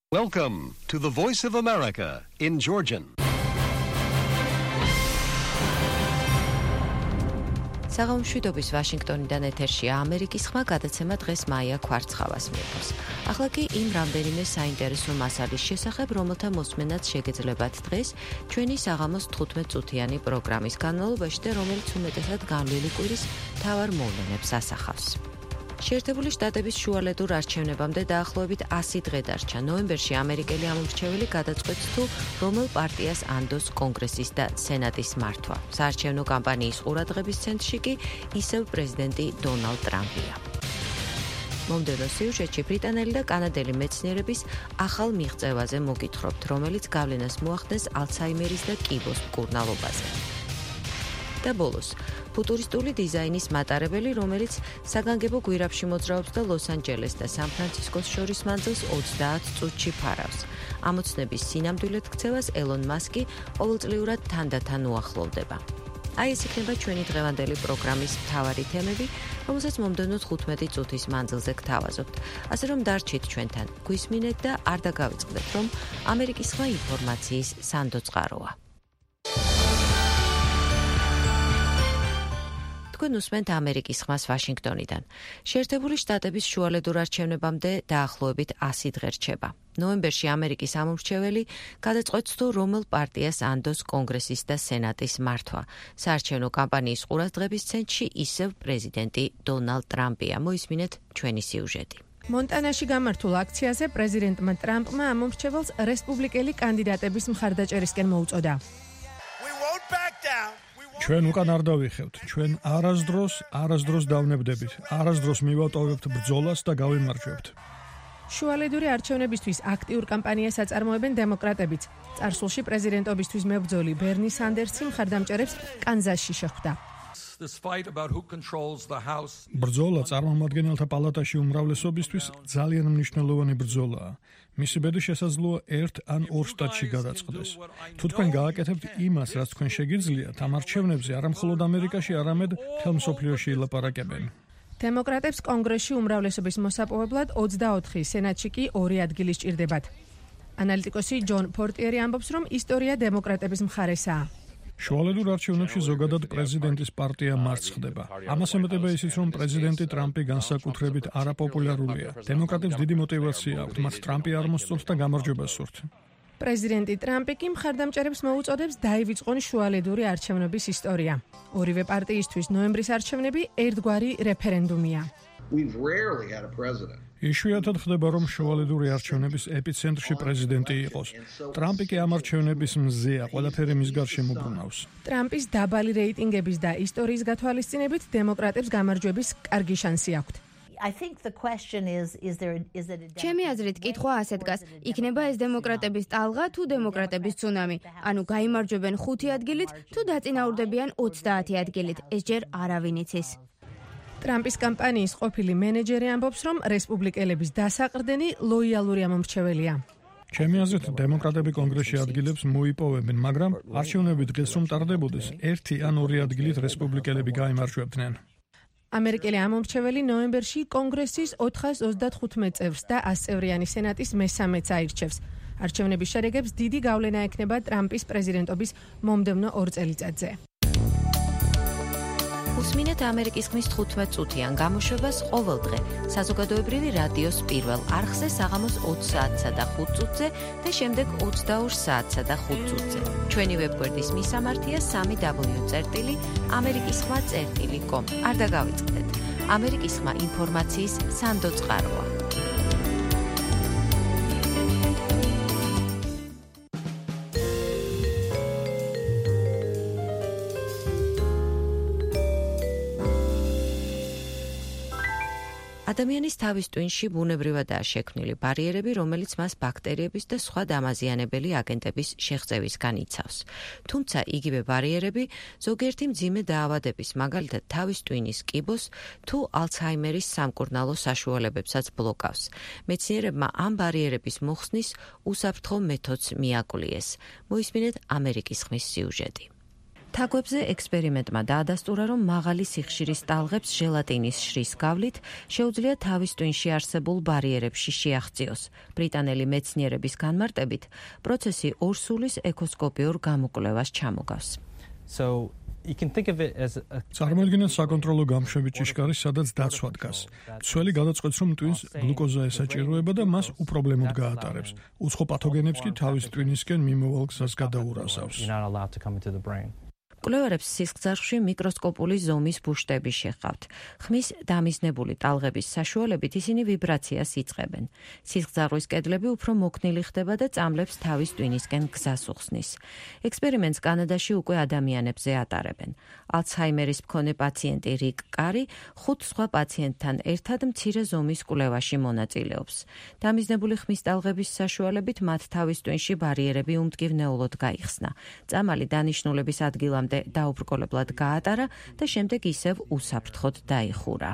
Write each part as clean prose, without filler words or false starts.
Welcome to the Voice of America in Georgian. საღამოშვიდობის ვაშინგტონიდან ეთერშია ამერიკის ხმა გადაცემა დღეს მაია ქვარცხავას მიიღოს. ახლა კი იმ რამდენიმე საინტერესო მასალის შესახებ, რომელთა მოსმენაც შეგეძლებათ დღეს ჩვენი საღამოს 15 წუთიანი პროგრამის განმავლობაში და რომელიც უმეტესად განვლილი კვირის მთავარ მოვლენებს ასახავს. შეერთებული შტატების შუალედურ არჩევნებამდე დაახლოებით 100 დღე დარჩა. ნოემბერში ამერიკელი ამომრჩეველი გადაწყვეტს თუ რომელ პარტიას ანდოს კონგრესის და სენატის მართვა. საარჩევნო კამპანიის ყურადღების ცენტრში კი ისევ პრეზიდენტი დონალდ ტრამპია. მომდევნო სიუჟეტში ბრიტანელი და კანადელი მეცნიერების ახალ მიღწევაზე მოგითხრობთ, რომელიც გავლენას მოახდენს ალცჰაიმერის და კიბოს მკურნალობაზე. და ბოლოს, ფუტურისტული დიზაინის მატარებელი, რომელიც საგანგებო გვირაბში მოძრაობს და ლოს-ანჯელეს და სან-ფრანცისკოს შორის მანძილს 30 წუთში ფარავს. ამოცნების სინამდვილედ ქცევას ელონ მასკი ყოველწლიურად თანდათან უახლოვდება. აი ეს იქნება ჩვენი დღევანდელი პროგრამის მთავარი თემები, რომელსაც მომდევნო 15 წუთის მანძილზე გთავაზობთ. ასე რომ დარჩით ჩვენთან, გვისმინეთ და არ დაგავიწყდეთ, რომ ამერიკის ხმა ინფორმაციის სანდო წყაროა. თქვენ უსმენთ ამერიკის ხმას ვაშინგტონიდან. შეერთებული შტატების შუალედურ არჩევნებამდე დაახლოებით 100 დღე რჩება. ნოემბერში ამერიკის ამომრჩეველი გადაწყვეტს თუ რომელ პარტიას ანდოს კონგრესის და სენატის მართვა. საარჩევნო კამპანიის ყურადღების ცენტრში ისევ პრეზიდენტი დონალდ ტრამპია. მოისმინეთ ჩვენი სიუჟეტი. მონტანაში გამართულ აქციაზე პრეზიდენტმა ტრამპმა ამომრჩეველს რესპუბლიკელი კანდიდატების მხარდაჭერისკენ მოუწოდა. ჩვენ უკან არ დავიხევთ, ჩვენ არასდროს დავნებდებით, არასდროს მივატოვებთ ბრძოლას და გავიმარჯვებთ. შუალედური არჩევნებისთვის აქტიურ კამპანიას აწარმოებენ დემოკრატებიც. წარსულში პრეზიდენტობისთვის მებრძოლი ბერნი სანდერსი მხარდამჭერებს კანზასში შეხვდა. ბრძოლა წარმომადგენელთა პალატაში უმრავლესობისთვის ძალიან მნიშვნელოვანი ბრძოლაა. მისი ბედი შესაძლოა 1 ან 2 შტატში გადაწყდეს. თუ თქვენ გააკეთებთ იმას, რაც თქვენ შეგიძლიათ, ამ არჩევნებზე არა მხოლოდ ამერიკაში, არამედ მთელ მსოფლიოში ილაპარაკებენ. დემოკრატებს კონგრესში უმრავლესობის მოსაპოვებლად 24, სენატში კი 2 ადგილი სჭირდებათ. ანალიტიკოსი ჯონ პორტიერი ამბობს, რომ ისტორია დემოკრატების მხარესაა. შუალედურ არჩევნებში ზოგადად პრეზიდენტის პარტია მარცხ ხდება. ამას ემატება ისიც, რომ პრეზიდენტი ტრამპი განსაკუთრებით არაპოპულარულია. დემოკრატებს დიდი мотиваცია აქვთ, მათ ტრამპი არ მოსწონთ და გამარჯვებას სურთ. პრეზიდენტი ტრამპი კი მხარდამჭერებს მოუწოდებს დაივიწყონ შუალედური არჩევნების ისტორია. ორივე პარტიისთვის ნოემბრის არჩევნები ერთგვარი რეფერენდუმია. იშვიათად ხდება, რომ შუალედური არჩევნების ეპიცენტრში პრეზიდენტი იყოს. ტრამპი კი ამ არჩევნების მზეა, ყველაფერი მის გარშემო ბრუნავს. ტრამპის დაბალი რეიტინგების და ისტორიის გათვალისწინებით დემოკრატებს გამარჯვების კარგი შანსი აქვთ. ჩემი აზრით კითხვა ასე დგას, იქნება ეს დემოკრატების ტალღა თუ დემოკრატების ცუნამი, ანუ გაიმარჯვებენ 5 ადგილით თუ დაწინაურდებიან 30 ადგილით, ეს ჯერ არავინ იცის. ტრამპის კამპანიის ყოფილი მენეჯერი ამბობს, რომ რესპუბლიკელების დასაყრდენი ლოიალური ამომრჩეველია. ჩემი აზრით, დემოკრატები კონგრესში ადგილებს მოიპოვებენ, მაგრამ არჩევნები დღეს რომ ტარდებოდეს, 1 ან 2 ადგილით რესპუბლიკელები გაიმარჯვებდნენ. ამერიკელი ამომრჩეველი ნოემბერში კონგრესის 435 წევრს და 100 წევრიანი სენატის მესამეც აირჩევს. არჩევნების შედეგებს დიდი გავლენა ექნება ტრამპის პრეზიდენტობის მომდევნო 2 წელიწადზე. უსმინეთ ამერიკის ხმის 15 წუთიან გამოშვებას ყოველ დღე საზოგადოებრივი რადიოს პირველ არხზე საღამოს 20 საათსა და 5 წუთზე და შემდეგ 22 საათსა და 5 წუთზე. ჩვენი ვებგვერდის მისამართია www.amerikiskhma.com. არ დაგავიწყდეთ. ამერიკის ხმა ინფორმაციის სანდო წყაროა. ადამიანის თავის ტვინში ბუნებრივადაა შექმნილი ბარიერები, რომელიც მას ბაქტერიების და სხვა დამაზიანებელი აგენტების შეღწევისგან იცავს. თუმცა იგივე ბარიერები ზოგიერთი მძიმე დაავადების, მაგალითად თავის ტვინის კიბოს თუ ალცჰაიმერის სამკურნალო საშუალებებსაც ბლოკავს. მეცნიერებმა ამ ბარიერების მოხსნის უსაფრთხო მეთოდს მიაკლიეს. მოისმინეთ ამერიკის ხმის სიუჟეტი. თაგვებზე ექსპერიმენტმა დაადასტურა, რომ მაღალი სიხშირის ტალღებს ჟელატინის შრის გავლით შეუძლია თავის ტვინში არსებულ ბარიერებში შეაღწიოს. ბრიტანელი მეცნიერების განმარტებით, პროცესი ორსულის ეკოსკოპიურ გამოკვლევას ჩამოგავს. წარმოიდგინეთ საკონტროლო გამშვები ჭიშკარი, სადაც დაცვა დგას. მცველი გადაწყვეტს, რომ ტვინს გლუკოზა ესაჭიროება და მას უპრობლემოდ გაატარებს. უცხო პათოგენებს კი თავის ტვინისკენ მიმოვალ გზას გადაურასავს. მკვლევარებს სისხლძარღვში მიკროსკოპული ზომის ბუშტები შეჰყავთ. ხმის დამიზნებული ტალღების საშუალებით ისინი ვიბრაციას იწყებენ. სისხლძარღვის კედლები უფრო მოქნილი ხდება და წამლებს თავის ტვინისკენ გზას უხსნის. ექსპერიმენტს კანადაში უკვე ადამიანებზე ატარებენ. ალცჰაიმერის მქონე პაციენტი რიკ კარი 5 სხვა პაციენტთან ერთად მცირე ზომის კვლევაში მონაწილეობს. დამიზნებული ხმის ტალღების საშუალებით მათ თავის ტვინში ბარიერები უმტკივნეულოდ გაიხსნა. წამალი დანიშნულების ადგილამდე დაუბრკოლებლად გაატარა და შემდეგ ისევ უსაფრთხოდ დაიხურა.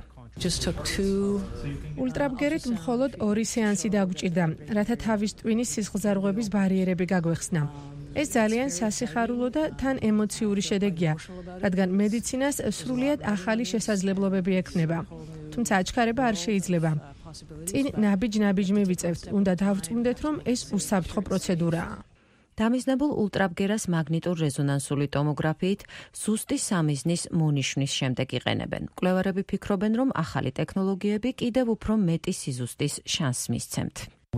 ულტრაბგერით მხოლოდ 2 სეანსი დაგჭირდა, რათა თავის ტვინის სისხლძარღვების ბარიერები გაგვეხსნა. ეს ძალიან სასიხარულო და თან ემოციური შედეგია, რადგან მედიცინას სრულიად ახალი შესაძლებლობები ექმნება. თუმცა აჩქარება არ შეიძლება. წინ ნაბიჯ-ნაბიჯ მივიწევთ, უნდა დავწმუნდეთ, რომ ეს უსაფრთხო პროცედურაა. დამიზნებულ ულტრაბგერას მაგნიტურ რეზონანსული ტომოგრაფიით ზუსტი სამიზნის მონიშნის შემდეგ იყენებენ. მკვლევარები ფიქრობენ, რომ ახალი ტექნოლოგიები კიდევ უფრო მეტი სიზუსტის შანსს მისცემთ.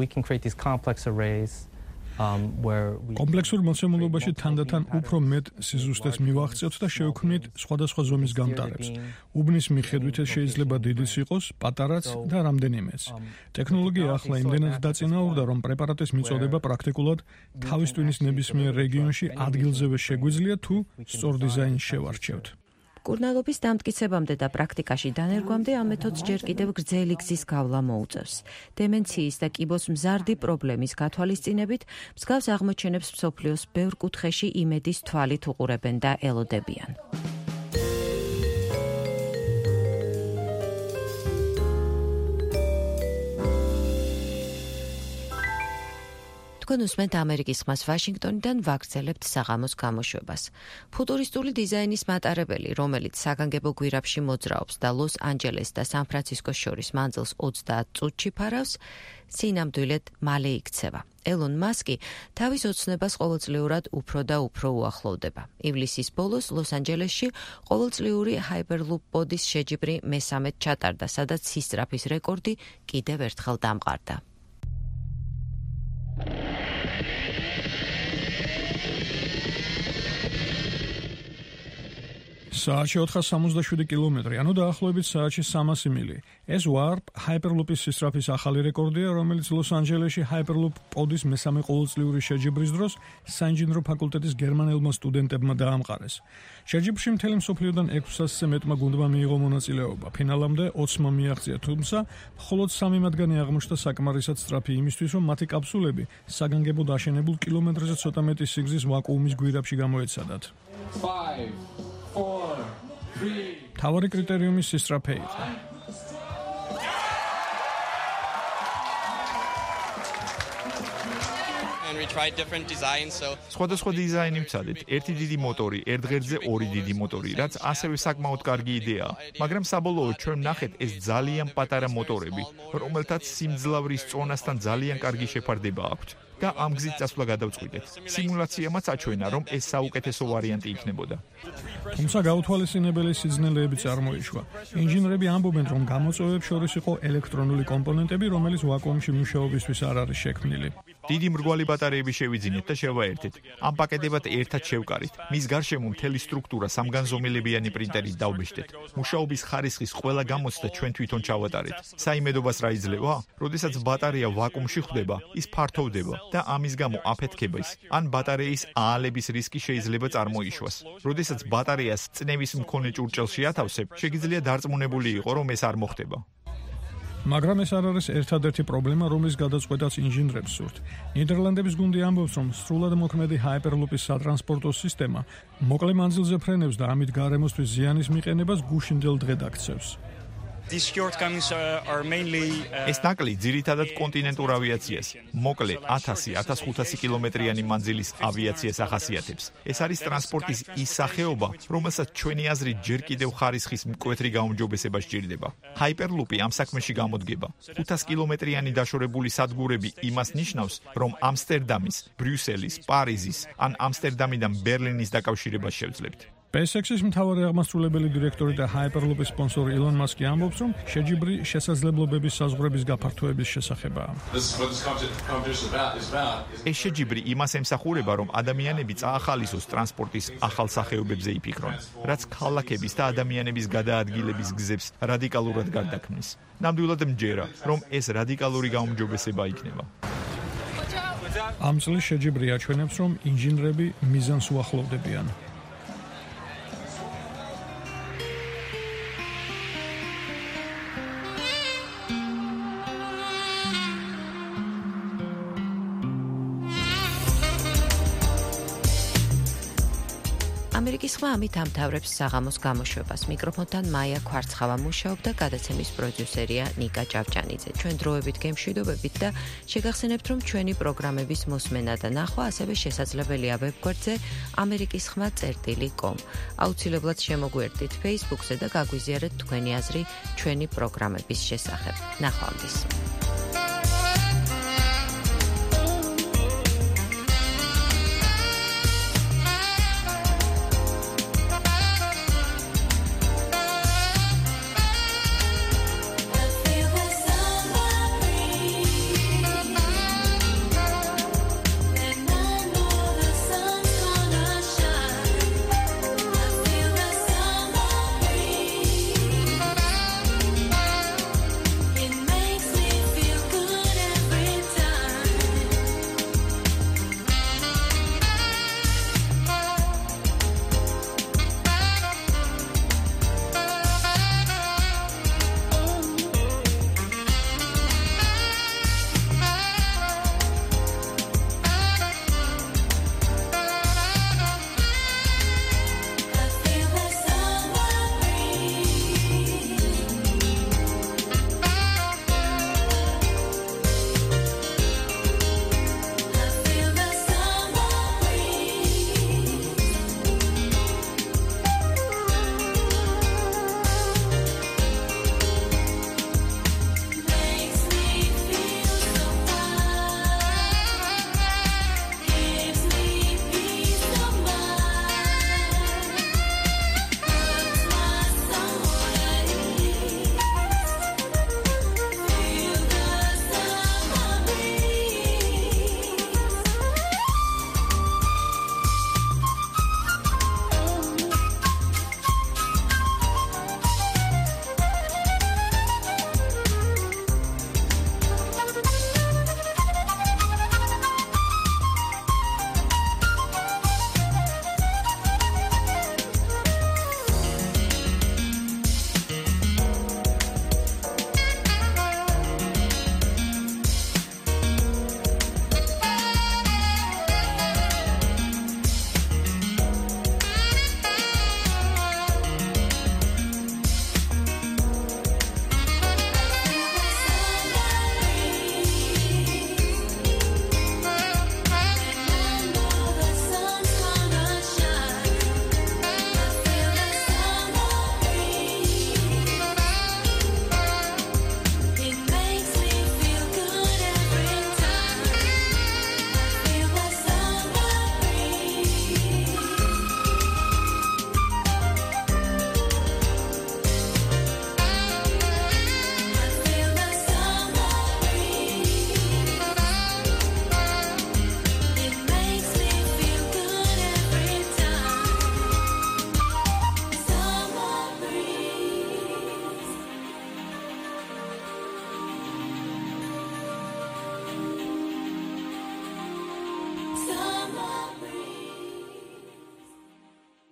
კომპლექსურ მოცემულობაში თანდათან უფრო მეტ სიზუსტეს მივახცევთ და შევქმნით სხვადასხვა ზომის გამტარებს. უბნის მიხედვით შეიძლება დიდიც იყოს, პატარაც და რამდენიმეც. ტექნოლოგია ახლა იმდენად დაწინაურდა, რომ პრეპარატის მიწოდება პრაქტიკულად თავის ტვინის ნებისმიერ რეგიონში ადგილზევე შეგვიძლია თუ სწორ დიზაინს შევარჩევთ. მკურნალობის დამტკიცებამდე და პრაქტიკაში დანერგვამდე ამ მეთოდს ჯერ კიდევ გრძელი გზის გავლა მოუწევს. დემენციის და კიბოს მზარდი პრობლემის გათვალისწინებით მსგავს აღმოჩენებს მსოფლიოს ბევრ კუთხეში იმედის თვალით უყურებენ და ელოდებიან. თქვენ უსმენთ ამერიკის ხმას ვაშინგტონიდან, ვაგრძელებთ საღამოს გამოშვებას. ფუტურისტული დიზაინის მატარებელი, რომელიც საგანგებო გვირაბში მოძრაობს და ლოს-ანჯელეს და სან-ფრანცისკოს შორის მანძილს 30 წუთში ფარავს, სინამდვილედ მალე იქცევა. ელონ მასკი თავის ოცნებას ყოველწლიურად უფრო და უფრო უახლოვდება. ივლისის ბოლოს ლოს-ანჯელესში ყოველწლიური ჰაიპერლუპ პოდის შეჯიბრი მესამედ ჩატარდა, სადაც სისწრაფის რეკორდი კიდევ ერთხელ დამყარდა. საათში 467 კილომეტრი, ანუ დაახლოებით საათში 300 მილი. ეს ვარპ ჰაიპერლუპის სისწრაფის ახალი რეკორდია, რომელიც ლოს-ანჯელესში ჰაიპერლუპ პოდის მესამე ყოველწლიური შეჯიბრის დროს საინჟინრო ფაკულტეტის გერმანელმა სტუდენტებმა დაამყარეს. შეჯიბრში მთელი მსოფლიოდან 600-ზე მეტმა გუნდმა მიიღო მონაწილეობა. ფინალამდე 20-მა მიაღწია, თუმცა მხოლოდ 3 მათგანი აღმოჩნდა საკმარისად სწრაფი იმისთვის, რომ მათი კაფსულები საგანგებოდ აშენებულ კილომეტრზე ცოტა მეტი სიგრძის ვაკუუმის გვირაბში გამოეცადათ. თავარი კრიტერიუმი სისწრაფე იყო. სხვადასხვა დიზაინი ვცადეთ. ერთი დიდი მოტორი, ერთ ღერძზე 2 დიდი მოტორი, რაც ასევე საკმაოდ კარგი იდეაა. მაგრამ საბოლოოდ ჩვენ ვნახეთ ეს ძალიან პატარა მოტორები, რომელთაც სიმძლავრის წონასთან ძალიან კარგი შეფარდება აქვთ. და ამ გზით წასვლა გადავწყვიტეთ. სიმულაციამაც აჩვენა, რომ ეს საუკეთესო ვარიანტი იქნებოდა. თუმცა გაუთვალისწინებელი სიძნელეები წარმოიშვა. ინჟინრები ამბობენ, რომ გამოწვევებს შორის იყო ელექტრონული კომპონენტები, რომელიც ვაკუუმში მუშაობისთვის არ არის შექმნილი. დიდი მრგვალი ბატარეები შევიძინეთ და შევაერთეთ. ამ პაკეტებად ერთად შევკარით. მის გარშემო მთელი სტრუქტურა სამგანზომილებიანი პრინტერით დავბეჭდეთ. მუშაობის ხარისხის ყველა გამოცდა ჩვენ თვითონ ჩავატარეთ. საიმედობას რა იძლევა? როდესაც ბატარეა ვაკუუმში ხვდება, ის ფართოვდება და ამის გამო აფეთქებას ან ბატარეის აალების რისკი შეიძლება წარმოიშვას. როდესაც ბატარეას წნევის მქონე ჭურჭელში ათავსებ, შეგიძლია დარწმუნებული იყო, რომ ეს არ მოხდება. მაგრამ ეს არ არის ერთადერთი პრობლემა, რომლის გადაწყვეტაც ინჟინრებს სურთ. ნიდერლანდების გუნდი ამბობს, რომ სრულად მოქმედი ჰაიპერლუპის სატრანსპორტო სისტემა მოკლე მანძილზე ფრენებს და ამით გარემოსთვის ზიანის მიყენებას გუშინდელ დღედ აქცევს. These shortcomings are mainly ეს ნაკლი ძირითადად კონტინენტურ ავიაციას, მოკლე 1000-1500 კილომეტრიანი მანძილის ავიაციას ახასიათებს. ეს არის ტრანსპორტის ის სახეობა, რომელსაც ჩვენი აზრით ჯერ კიდევ ხარისხის მკვეთრი გაუმჯობესება სჭირდება. ჰაიპერლუპი ამ საქმეში გამოდგება. 500 კილომეტრიანი დაშორებული სადგურები იმას ნიშნავს, რომ ამსტერდამის, ბრიუსელის, პარიზის ან ამსტერდამიდან ბერლინის დაკავშირებას შევძლებთ. SpaceX-ის მთავარი აღმასრულებელი დირექტორი და Hyperloop-ის სპონსორი ილონ მასკი ამბობს, რომ შეჯიბრი შესაძლებლობების საზღვრების გაფართოების შესახებაა. ეს შეჯიბრი იმას ემსახურება, რომ ადამიანები წაახალისოს ტრანსპორტის ახალ სახეობებზე იფიქრონ, რაც ქალაქების და ადამიანების გადაადგილების გზებს რადიკალურად გარდაქმნის. ნამდვილად მჯერა, რომ ეს რადიკალური გაუმჯობესება იქნება. ამ წლის შეჯიბრი აჩვენებს, რომ ინჟინრები მიზანს უახლოვდებიან. ამერიკის ხმა ამით ამთავრებს საღამოს გამოშვებას. მიკროფონთან მაია ქვარცხავა მუშაობდა, გადაცემის პროდიუსერია ნიკა ჭავჭანიძე. ჩვენ დროებით გემშვიდობებით და შეგახსენებთ, რომ ჩვენი პროგრამების მოსმენა და ნახვა ასევე შესაძლებელია ვებგვერდზე amerikiskhma.com. აუცილებლად შემოგვიერთდით Facebook-ზე და გაგვიზიარეთ თქვენი აზრი ჩვენი პროგრამების შესახებ. ნახვამდის.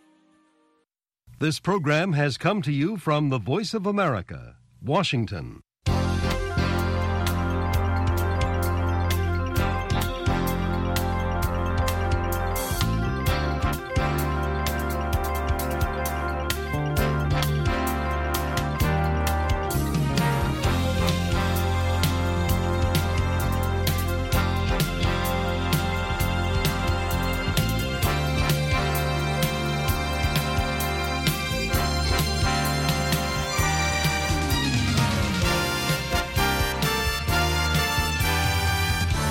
This program has come to you from the Voice of America, Washington.